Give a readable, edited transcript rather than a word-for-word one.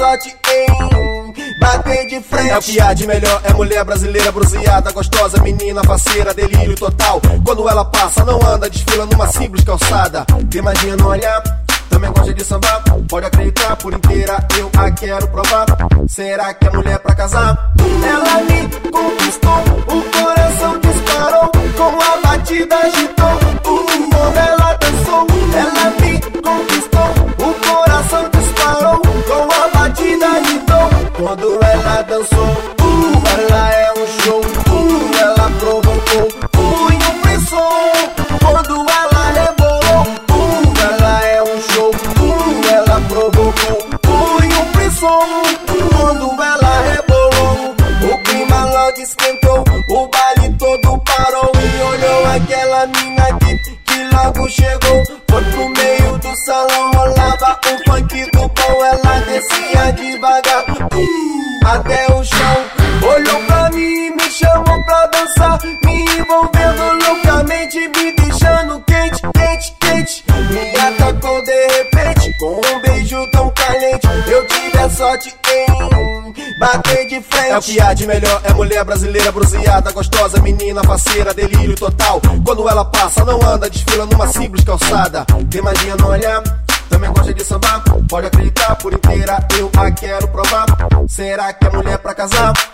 sorte em bater de frente. É o que há de melhor, é mulher brasileira bronzeada, gostosa, menina faceira, delírio total. Quando ela passa, não anda, desfila numa simples calçada. Tem magia no olhar, também gosta de sambar. Pode acreditar, por inteira eu a quero provar. Será que é mulher pra casar? Ela me conquistou, o coração disparou, com a batida agitou, quando ela dançou. Ela me conquistou, o coração disparou, com a batida agitou, quando ela dançou. Ela é um show, ela provocou, e um frisson, quando ela rebolou. Ela é um show, ela provocou, e um frisson, quando ela rebolou. O clima logo esquentou, o baile todo parou, e olhou aquela mina que logo chegou. Foi pro meio do salão, rolava o funk do bom. Ela descia devagar até o chão, olhou pra mim e me chamou pra dançar, me envolvendo loucamente, me deixando quente, quente, quente. Me atacou de repente, com um beijo tão caliente. Eu tive a sorte em bater de frente. É o que há de melhor, é mulher brasileira bronzeada, gostosa, menina faceira, delírio total. Quando ela passa, não anda, desfila numa simples calçada. Tem magia no olhar, também gosta de sambar. Pode acreditar, por inteira eu a quero provar. Será que é mulher pra casar?